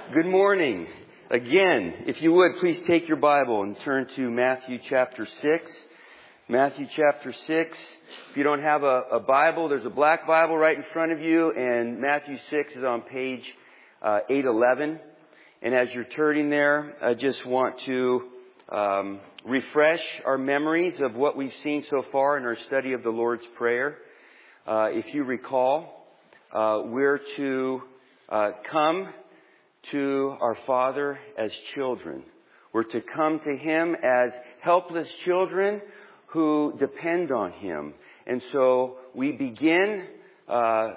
Good morning. Again, if you would, please take your Bible and turn to Matthew chapter 6. Matthew chapter 6. If you don't have a Bible, there's a black Bible right in front of you, and Matthew 6 is on page 811. And as you're turning there, I just want to refresh our memories of what we've seen so far in our study of the Lord's Prayer. If you recall, we're to come to our Father as children. We're to come to Him as helpless children who depend on Him. And so we begin our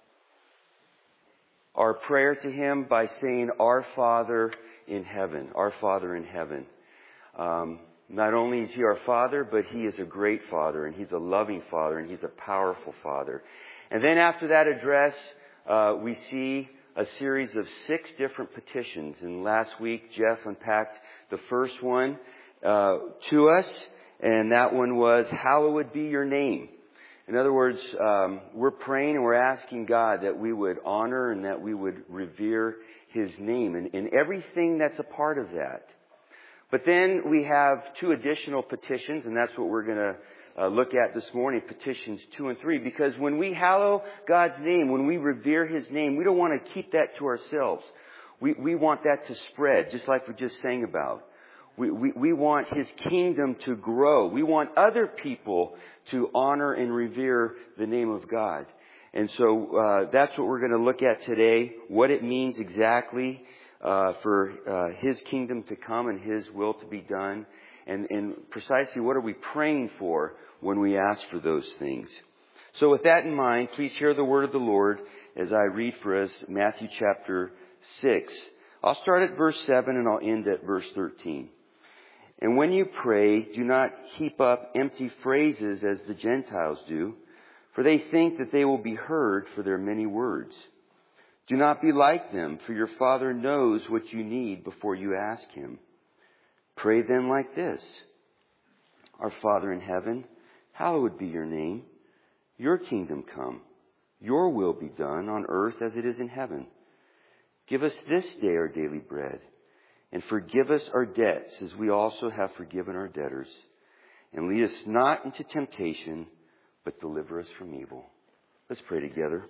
prayer to Him by saying, Our Father in heaven. Our Father in heaven. Not only is He our Father, but He is a great Father, and He's a loving Father, and He's a powerful Father. And then after that address, we see a series of 6 different petitions. And last week, Jeff unpacked the first one to us, and that one was, hallowed be your name. In other words, we're praying and we're asking God that we would honor and that we would revere His name and everything that's a part of that. But then we have 2 additional petitions, and that's what we're going to look at this morning, petitions 2 and 3. Because when we hallow God's name, when we revere His name, we don't want to keep that to ourselves. We want that to spread, just like we just sang about. We want His kingdom to grow. We want other people to honor and revere the name of God. And so that's what we're going to look at today, what it means exactly for His kingdom to come and His will to be done. And precisely what are we praying for when we ask for those things. So with that in mind, please hear the word of the Lord as I read for us Matthew chapter 6. I'll start at verse 7 and I'll end at verse 13. And when you pray, do not heap up empty phrases as the Gentiles do, for they think that they will be heard for their many words. Do not be like them, for your Father knows what you need before you ask Him. Pray then like this. Our Father in heaven, hallowed be your name. Your kingdom come. Your will be done on earth as it is in heaven. Give us this day our daily bread. And forgive us our debts as we also have forgiven our debtors. And lead us not into temptation, but deliver us from evil. Let's pray together.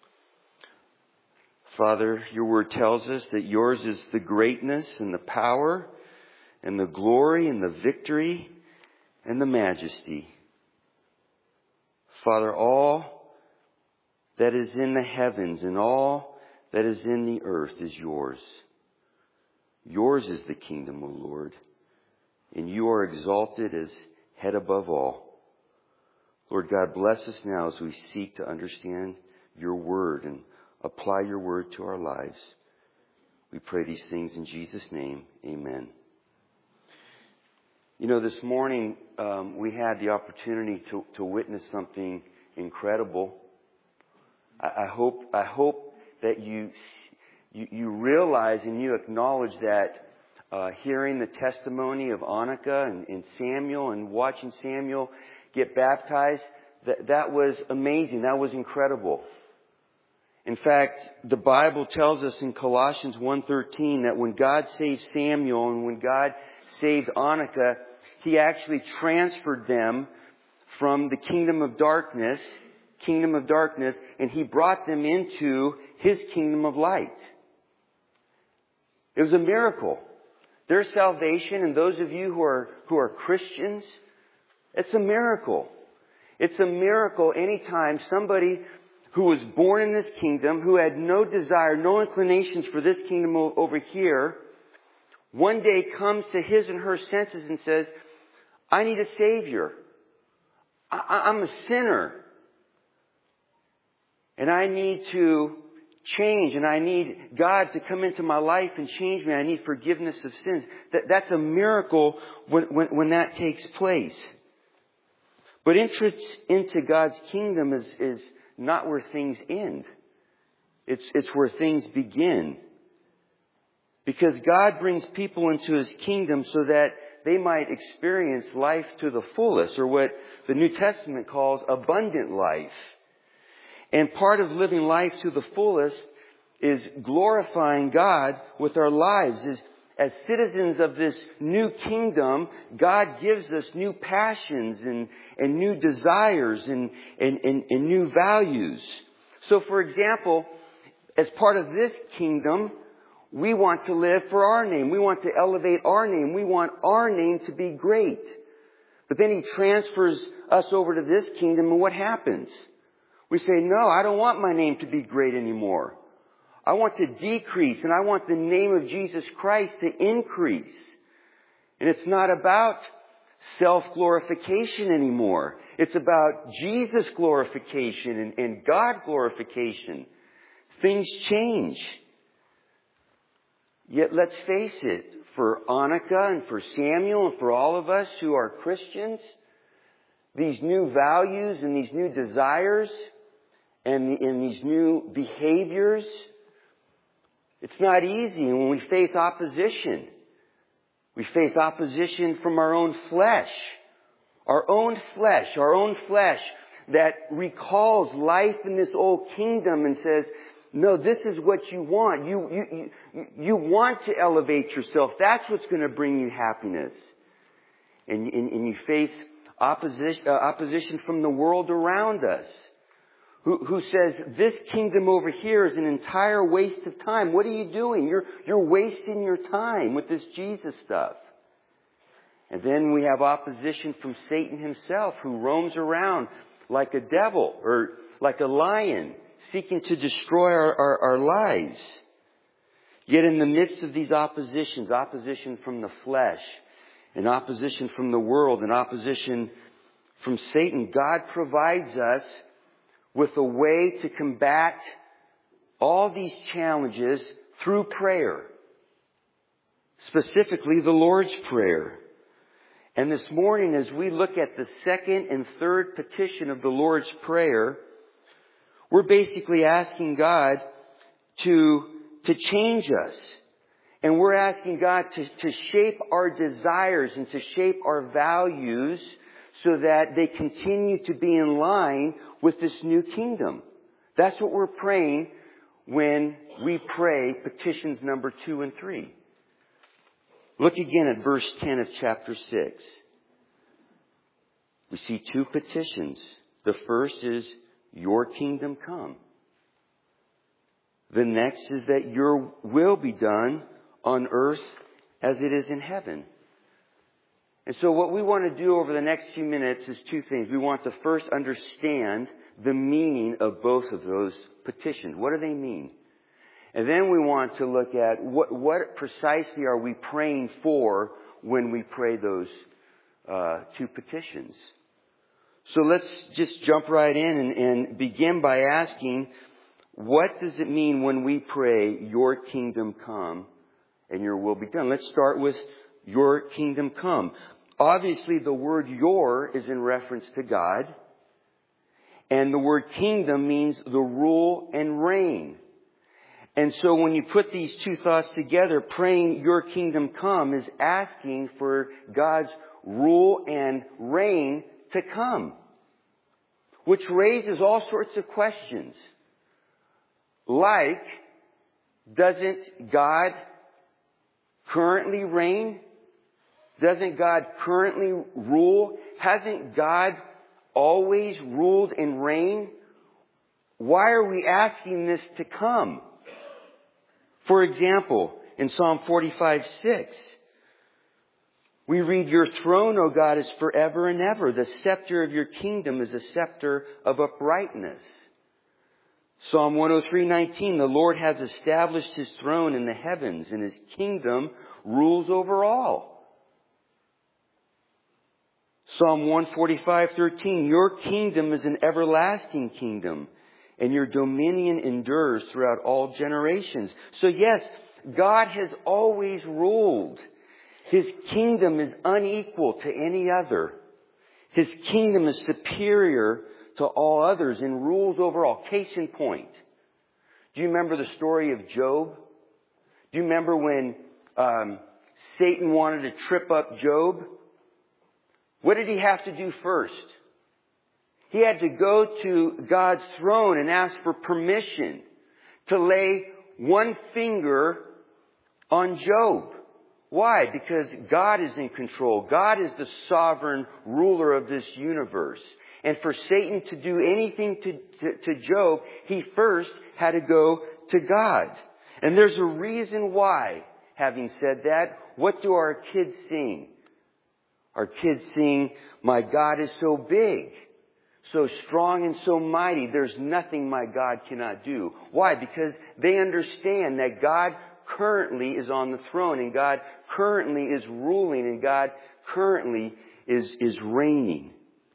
Father, your word tells us that yours is the greatness and the power and the glory and the victory and the majesty. Father, all that is in the heavens and all that is in the earth is yours. Yours is the kingdom, O Lord, and you are exalted as head above all. Lord God, bless us now as we seek to understand your word and apply your word to our lives. We pray these things in Jesus' name. Amen. You know, this morning we had the opportunity to witness something incredible. I hope that you realize and you acknowledge that hearing the testimony of Annika and Samuel and watching Samuel get baptized, that was amazing. That was incredible. In fact, the Bible tells us in Colossians 1:13 that when God saved Samuel and when God saved Annika, He actually transferred them from the kingdom of darkness, and He brought them into His kingdom of light. It was a miracle. Their salvation, and those of you who are Christians, it's a miracle. It's a miracle anytime somebody who was born in this kingdom, who had no desire, no inclinations for this kingdom over here, one day comes to his and her senses and says, I need a Savior. I'm a sinner. And I need to change, and I need God to come into my life and change me. I need forgiveness of sins. That's a miracle when that takes place. But entrance into God's kingdom is not where things end. It's where things begin. Because God brings people into His kingdom so that they might experience life to the fullest, or what the New Testament calls abundant life. And part of living life to the fullest is glorifying God with our lives. As citizens of this new kingdom, God gives us new passions and new desires and new values. So for example, as part of this kingdom, we want to live for our name. We want to elevate our name. We want our name to be great. But then He transfers us over to this kingdom, and what happens? We say, no, I don't want my name to be great anymore. I want to decrease, and I want the name of Jesus Christ to increase. And it's not about self-glorification anymore. It's about Jesus glorification and God glorification. Things change. Yet let's face it, for Annika and for Samuel and for all of us who are Christians, these new values and these new desires and these new behaviors, it's not easy. And when we face opposition from our own flesh that recalls life in this old kingdom and says, no, this is what you want. You want to elevate yourself. That's what's going to bring you happiness. And you face opposition from the world around us, who says this kingdom over here is an entire waste of time. What are you doing? You're wasting your time with this Jesus stuff. And then we have opposition from Satan himself, who roams around like a devil or like a lion, seeking to destroy our lives. Yet in the midst of these oppositions, opposition from the flesh and opposition from the world and opposition from Satan, God provides us with a way to combat all these challenges through prayer. Specifically, the Lord's Prayer. And this morning, as we look at the second and third petition of the Lord's Prayer, we're basically asking God to change us. And we're asking God to shape our desires and to shape our values so that they continue to be in line with this new kingdom. That's what we're praying when we pray petitions number 2 and 3. Look again at verse 10 of chapter 6. We see 2 petitions. The first is, your kingdom come. The next is that your will be done on earth as it is in heaven. And so what we want to do over the next few minutes is 2 things. We want to first understand the meaning of both of those petitions. What do they mean? And then we want to look at what precisely are we praying for when we pray those 2 petitions. So let's just jump right in and begin by asking, what does it mean when we pray, your kingdom come and your will be done? Let's start with your kingdom come. Obviously, the word your is in reference to God. And the word kingdom means the rule and reign. And so when you put these 2 thoughts together, praying your kingdom come is asking for God's rule and reign to come. Which raises all sorts of questions. Like, doesn't God currently reign? Doesn't God currently rule? Hasn't God always ruled and reigned? Why are we asking this to come? For example, in Psalm 45:6, we read, your throne, O God, is forever and ever. The scepter of your kingdom is a scepter of uprightness. Psalm 103:19, the Lord has established His throne in the heavens, and His kingdom rules over all. Psalm 145:13, your kingdom is an everlasting kingdom, and your dominion endures throughout all generations. So yes, God has always ruled. His kingdom is unequal to any other. His kingdom is superior to all others and rules over all. Case in point. Do you remember the story of Job? Do you remember when Satan wanted to trip up Job? What did he have to do first? He had to go to God's throne and ask for permission to lay one finger on Job. Why? Because God is in control. God is the sovereign ruler of this universe. And for Satan to do anything to Job, he first had to go to God. And there's a reason why. Having said that, what do our kids sing? Our kids sing, "My God is so big, so strong and so mighty. There's nothing my God cannot do." Why? Because they understand that God currently is on the throne, and God currently is ruling, and God currently is reigning.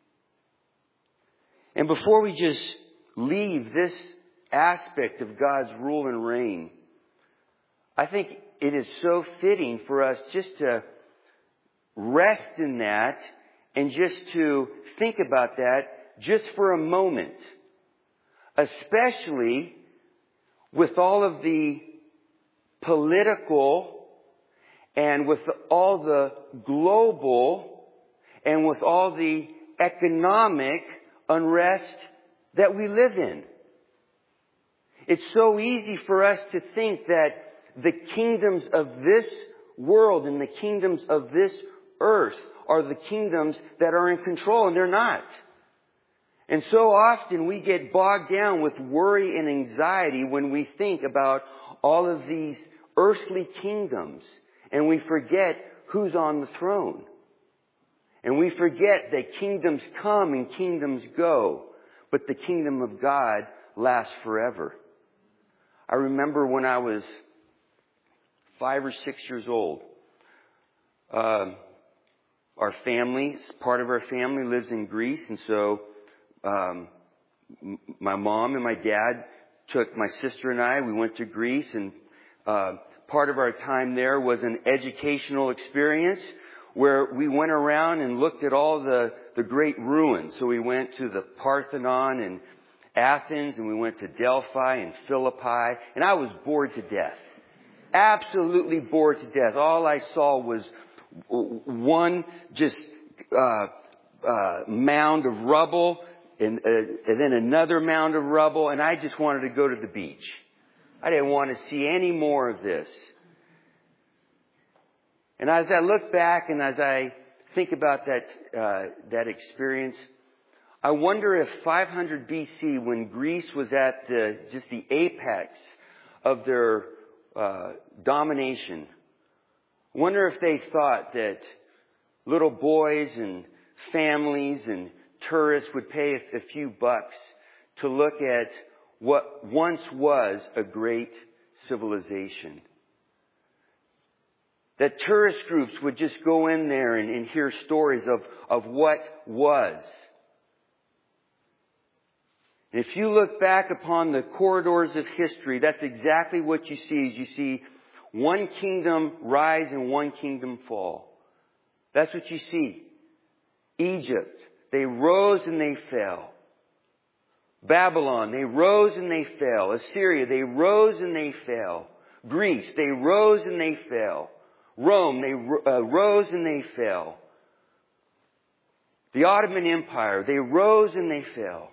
And before we just leave this aspect of God's rule and reign, I think it is so fitting for us just to rest in that and just to think about that just for a moment. Especially with all of the political and with all the global and with all the economic unrest that we live in. It's so easy for us to think that the kingdoms of this world and the kingdoms of this earth are the kingdoms that are in control, and they're not. And so often we get bogged down with worry and anxiety when we think about all of these earthly kingdoms, and we forget who's on the throne. And we forget that kingdoms come and kingdoms go, but the kingdom of God lasts forever. I remember when I was 5 or 6 years old, our family, part of our family lives in Greece, and so my mom and my dad took my sister and I. We went to Greece, and part of our time there was an educational experience where we went around and looked at all the great ruins. So we went to the Parthenon in Athens, and we went to Delphi and Philippi, and I was bored to death. Absolutely bored to death. All I saw was one just mound of rubble, and then another mound of rubble, and I just wanted to go to the beach. I didn't want to see any more of this. And as I look back and as I think about that experience, I wonder if 500 BC, when Greece was at just the apex of their domination, I wonder if they thought that little boys and families and tourists would pay a few bucks to look at what once was a great civilization. That tourist groups would just go in there and hear stories of what was. And if you look back upon the corridors of history, that's exactly what you see. Is you see one kingdom rise and one kingdom fall. That's what you see. Egypt, they rose and they fell. Babylon, they rose and they fell. Assyria, they rose and they fell. Greece, they rose and they fell. Rome, they rose and they fell. The Ottoman Empire, they rose and they fell.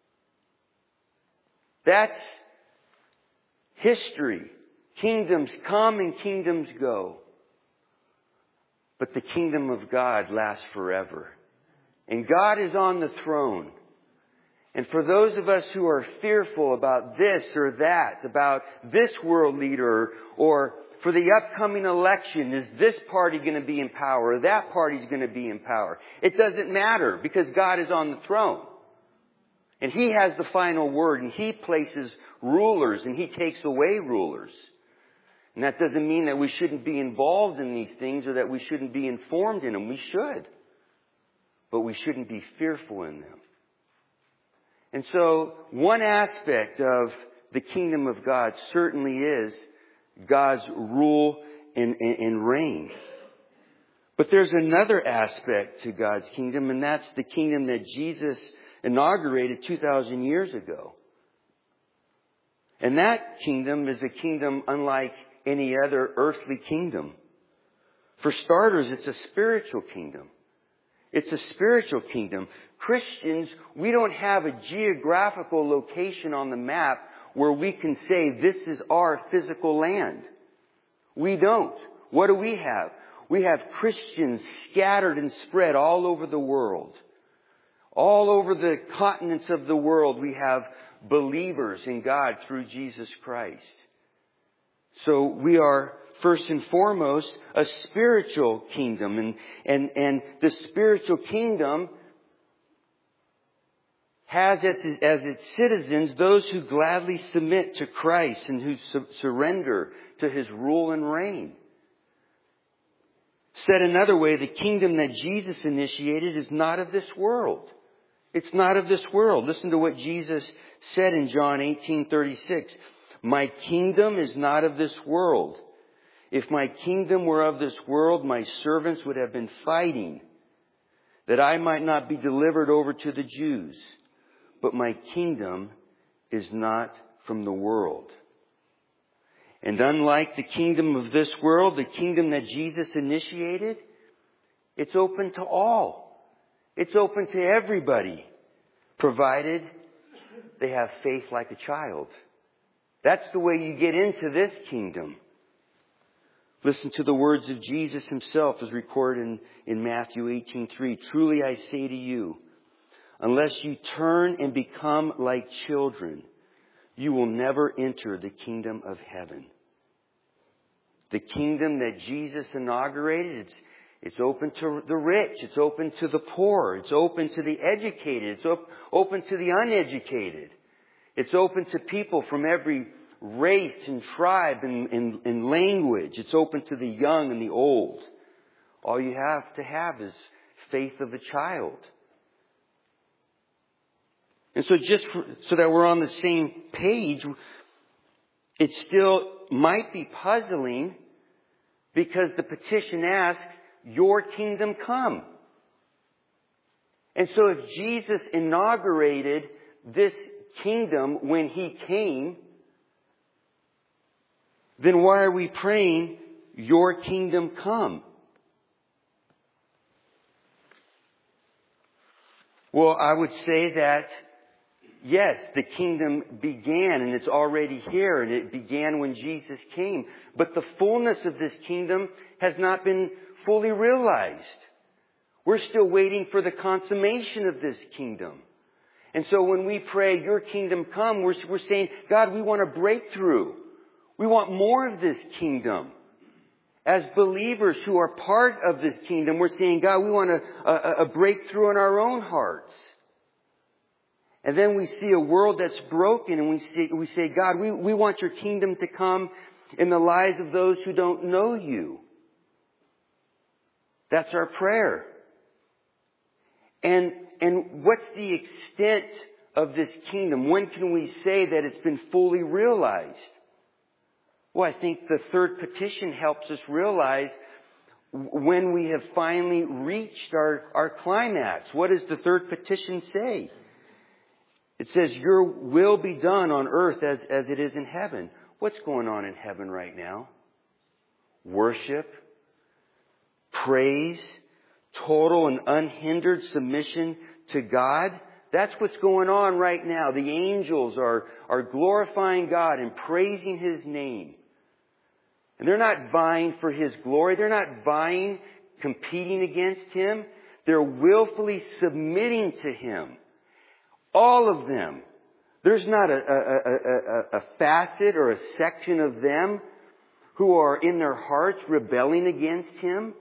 That's history. Kingdoms come and kingdoms go. But the kingdom of God lasts forever. And God is on the throne. And for those of us who are fearful about this or that, about this world leader, or for the upcoming election, is this party going to be in power, or that party is going to be in power? It doesn't matter, because God is on the throne. And He has the final word, and He places rulers, and He takes away rulers. And that doesn't mean that we shouldn't be involved in these things or that we shouldn't be informed in them. We should. But we shouldn't be fearful in them. And so one aspect of the kingdom of God certainly is God's rule and reign. But there's another aspect to God's kingdom, and that's the kingdom that Jesus inaugurated 2,000 years ago. And that kingdom is a kingdom unlike any other earthly kingdom. For starters, it's a spiritual kingdom. It's a spiritual kingdom. Christians, we don't have a geographical location on the map where we can say this is our physical land. We don't. What do we have? We have Christians scattered and spread all over the world. All over the continents of the world, we have believers in God through Jesus Christ. So we are first and foremost a spiritual kingdom. And the spiritual kingdom has as its citizens those who gladly submit to Christ and who surrender to His rule and reign. Said another way, the kingdom that Jesus initiated is not of this world. It's not of this world. Listen to what Jesus said in John 18:36. My kingdom is not of this world. If my kingdom were of this world, my servants would have been fighting that I might not be delivered over to the Jews. But my kingdom is not from the world. And unlike the kingdom of this world, the kingdom that Jesus initiated, it's open to all. It's open to everybody, provided they have faith like a child. That's the way you get into this kingdom. Listen to the words of Jesus Himself as recorded in Matthew 18:3. Truly I say to you, unless you turn and become like children, you will never enter the kingdom of heaven. The kingdom that Jesus inaugurated, it's open to the rich. It's open to the poor. It's open to the educated. It's open to the uneducated. It's open to people from every race and tribe and language. It's open to the young and the old. All you have to have is faith of a child. And so just so that we're on the same page, it still might be puzzling because the petition asks, your kingdom come. And so if Jesus inaugurated this kingdom when He came, then why are we praying, your kingdom come? Well, I would say that, yes, the kingdom began and it's already here and it began when Jesus came. But the fullness of this kingdom has not been fully realized. We're still waiting for the consummation of this kingdom. And so when we pray, your kingdom come, we're saying, God, we want a breakthrough. We want more of this kingdom. As believers who are part of this kingdom, we're saying, God, we want a breakthrough in our own hearts. And then we see a world that's broken and we say, God, we want your kingdom to come in the lives of those who don't know you. That's our prayer. And what's the extent of this kingdom? When can we say that it's been fully realized? Well, I think the third petition helps us realize when we have finally reached our climax. What does the third petition say? It says, your will be done on earth as it is in heaven. What's going on in heaven right now? Worship, praise, total and unhindered submission to God. That's what's going on right now. The angels are glorifying God and praising His name. And they're not vying for His glory. They're not vying, competing against Him. They're willfully submitting to Him. All of them. There's not a facet or a section of them who are in their hearts rebelling against Him.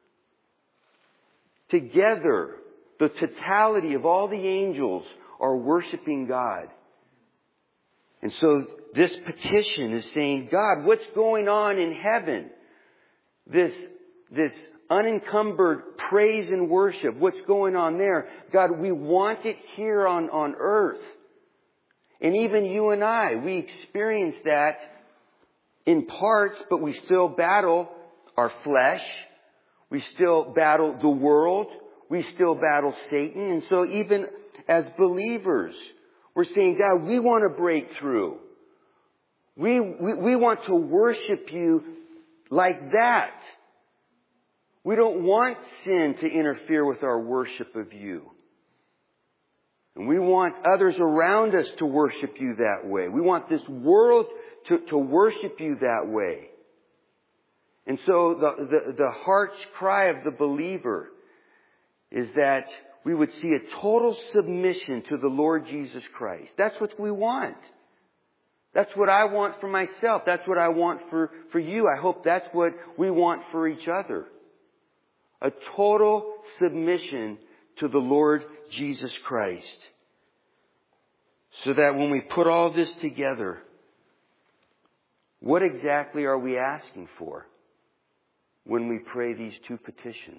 Together, the totality of all the angels are worshiping God. And so this petition is saying, God, what's going on in heaven? This unencumbered praise and worship. What's going on there? God, we want it here on earth. And even you and I, we experience that in parts, but we still battle our flesh. We still battle the world. We still battle Satan. And so even as believers, we're saying, God, we want to break through. We want to worship you like that. We don't want sin to interfere with our worship of you. And we want others around us to worship you that way. We want this world to worship you that way. And so the heart's cry of the believer is that we would see a total submission to the Lord Jesus Christ. That's what we want. That's what I want for myself. That's what I want for you. I hope that's what we want for each other. A total submission to the Lord Jesus Christ. So that when we put all this together, what exactly are we asking for when we pray these two petitions?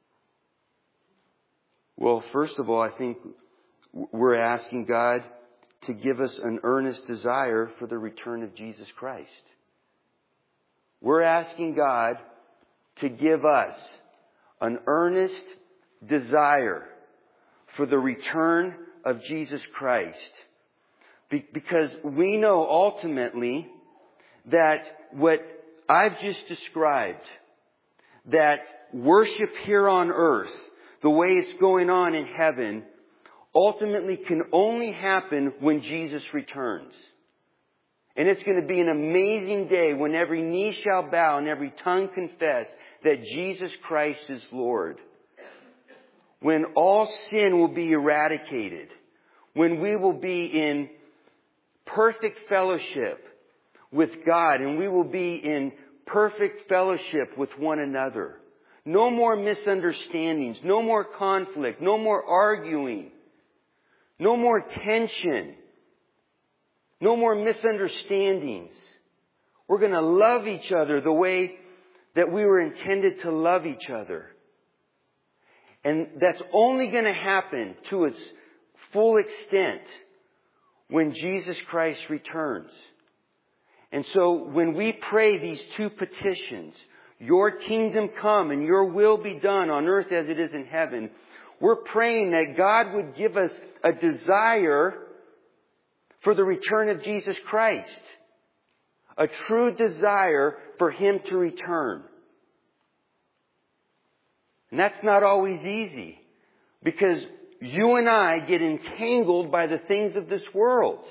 Well, first of all, I think we're asking God to give us an earnest desire for the return of Jesus Christ. We're asking God to give us an earnest desire for the return of Jesus Christ. Because we know ultimately that what I've just described, that worship here on earth, the way it's going on in heaven, ultimately can only happen when Jesus returns. And it's going to be an amazing day when every knee shall bow and every tongue confess that Jesus Christ is Lord. When all sin will be eradicated. When we will be in perfect fellowship with God. And we will be in perfect fellowship with one another. No more misunderstandings. No more conflict. No more arguing. No more tension. No more misunderstandings. We're going to love each other the way that we were intended to love each other. And that's only going to happen to its full extent when Jesus Christ returns. And so when we pray these two petitions, your kingdom come and your will be done on earth as it is in heaven, we're praying that God would give us a desire for the return of Jesus Christ. A true desire for Him to return. And that's not always easy. Because you and I get entangled by the things of this world.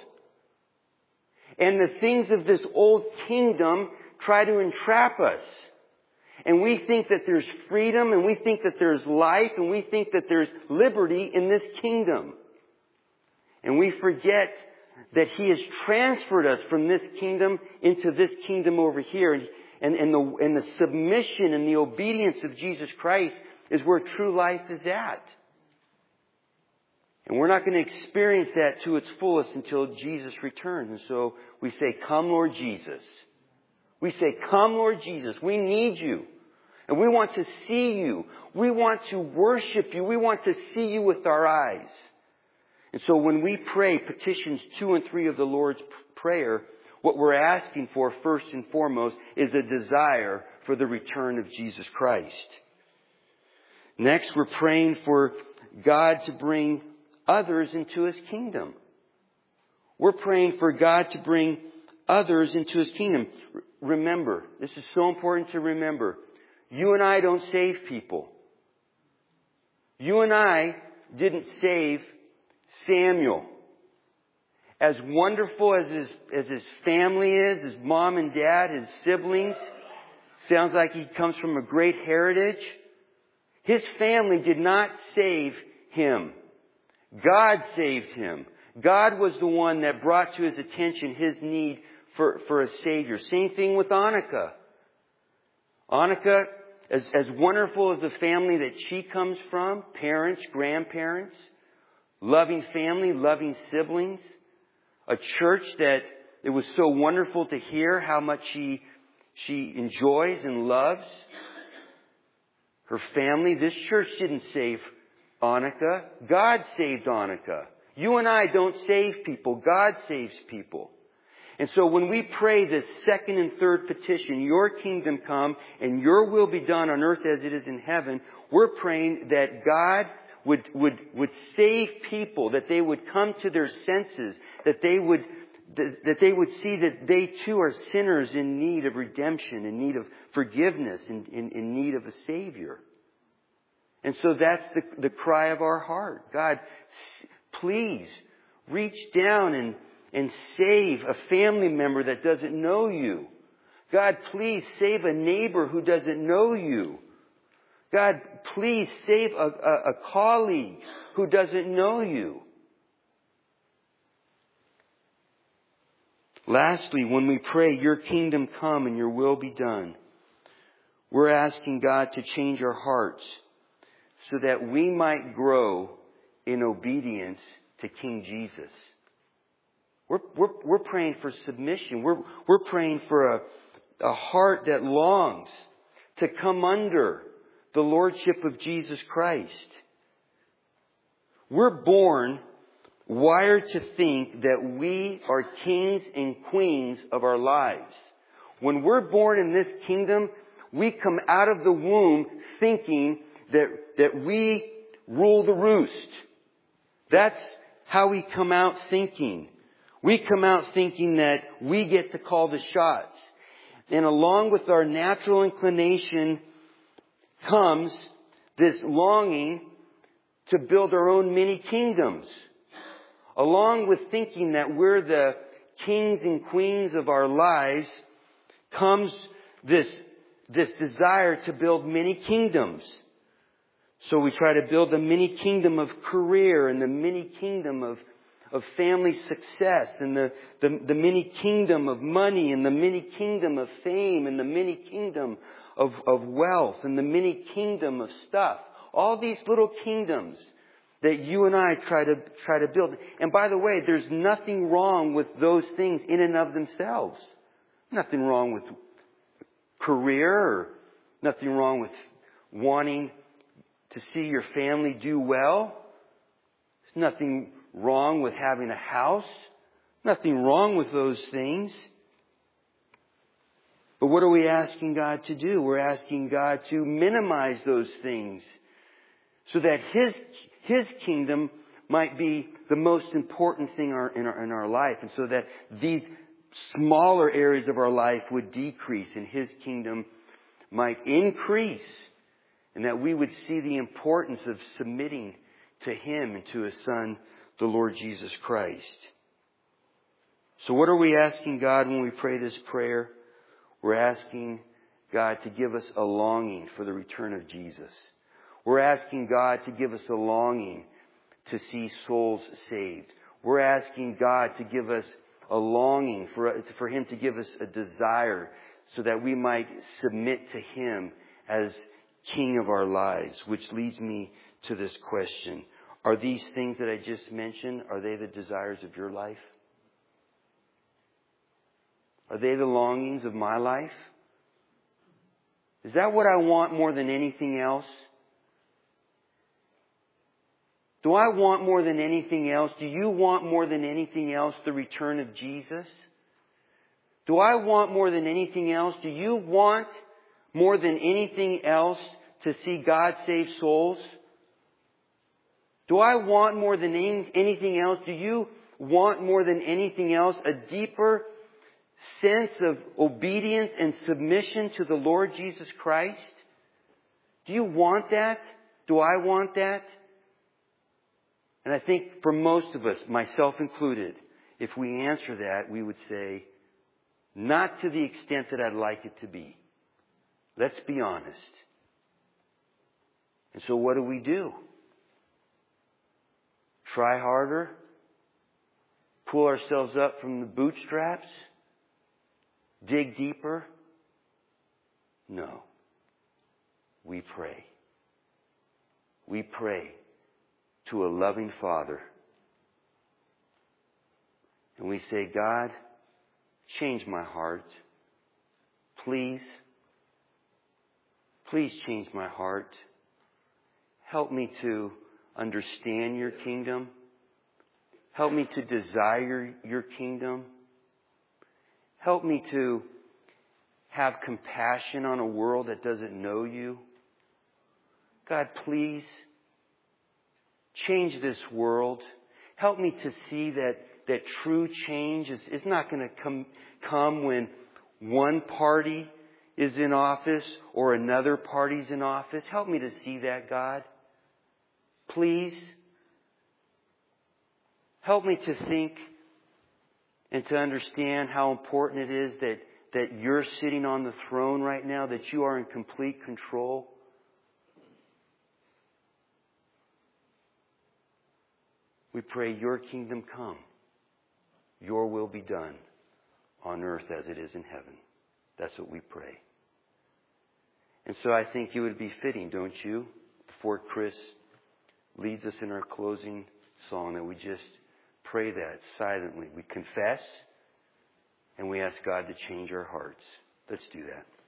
And the things of this old kingdom try to entrap us. And we think that there's freedom, and we think that there's life, and we think that there's liberty in this kingdom. And we forget that He has transferred us from this kingdom into this kingdom over here. And the submission and the obedience of Jesus Christ is where true life is at. And we're not going to experience that to its fullest until Jesus returns. And so we say, "Come, Lord Jesus." We say, "Come, Lord Jesus. We need you. And we want to see you. We want to worship you. We want to see you with our eyes." And so when we pray petitions 2 and 3 of the Lord's Prayer, what we're asking for first and foremost is a desire for the return of Jesus Christ. Next, we're praying for God to bring others into His kingdom. We're praying for God to bring others into His kingdom. Remember, this is so important to remember. You and I don't save people. You and I didn't save Samuel. As wonderful as his family is, his mom and dad, his siblings, sounds like he comes from a great heritage. His family did not save him. God saved him. God was the one that brought to his attention his need for a Savior. Same thing with Annika. Annika, as wonderful as the family that she comes from, parents, grandparents, loving family, loving siblings, a church that it was so wonderful to hear how much she enjoys and loves. Her family, this church didn't save Annika. God saved Annika. You and I don't save people. God saves people. And so when we pray this second and third petition, your kingdom come and your will be done on earth as it is in heaven, we're praying that God would save people, that they would come to their senses, that they would see that they too are sinners in need of redemption, in need of forgiveness, in need of a Savior. And so that's the cry of our heart. God, please reach down and save a family member that doesn't know you. God, please save a neighbor who doesn't know you. God, please save a colleague who doesn't know you. Lastly, when we pray, your kingdom come and your will be done, we're asking God to change our hearts so that we might grow in obedience to King Jesus. We're praying for submission. We're praying for a heart that longs to come under the lordship of Jesus Christ. We're born wired to think that we are kings and queens of our lives. When we're born in this kingdom, we come out of the womb thinking that we rule the roost. That's how we come out thinking. We come out thinking that we get to call the shots. And along with our natural inclination comes this longing to build our own mini kingdoms. Along with thinking that we're the kings and queens of our lives comes this desire to build many kingdoms. So we try to build a mini kingdom of career and the mini kingdom of family success and the mini kingdom of money and the mini kingdom of fame and the mini kingdom of wealth and the mini kingdom of stuff. All these little kingdoms that you and I try to build. And by the way, there's nothing wrong with those things in and of themselves. Nothing wrong with career or nothing wrong with wanting to see your family do well. There's nothing wrong with having a house. Nothing wrong with those things. But what are we asking God to do? We're asking God to minimize those things so that His kingdom might be the most important thing in our life, and so that these smaller areas of our life would decrease and His kingdom might increase, and that we would see the importance of submitting to Him and to His Son, the Lord Jesus Christ. So what are we asking God when we pray this prayer? We're asking God to give us a longing for the return of Jesus. We're asking God to give us a longing to see souls saved. We're asking God to give us a longing for Him to give us a desire so that we might submit to Him as King of our lives. Which leads me to this question. Are these things that I just mentioned, are they the desires of your life? Are they the longings of my life? Is that what I want more than anything else? Do I want more than anything else? Do you want more than anything else the return of Jesus? Do I want more than anything else? Do you want more than anything else to see God save souls? Do I want more than anything else? Do you want more than anything else a deeper sense of obedience and submission to the Lord Jesus Christ? Do you want that? Do I want that? And I think for most of us, myself included, if we answer that, we would say, not to the extent that I'd like it to be. Let's be honest. And so what do? Try harder? Pull ourselves up from the bootstraps? Dig deeper? No. We pray. We pray to a loving Father. And we say, God, change my heart. Please. Please change my heart. Help me to understand your kingdom. Help me to desire your kingdom. Help me to have compassion on a world that doesn't know you. God, please change this world. Help me to see that true change is not going to come when one party is in office or another party's in office. Help me to see that, God. Please. Help me to think and to understand how important it is that you're sitting on the throne right now, that you are in complete control. We pray your kingdom come. Your will be done on earth as it is in heaven. That's what we pray. And so I think it would be fitting, don't you, before Chris leads us in our closing song, that we just pray that silently. We confess and we ask God to change our hearts. Let's do that.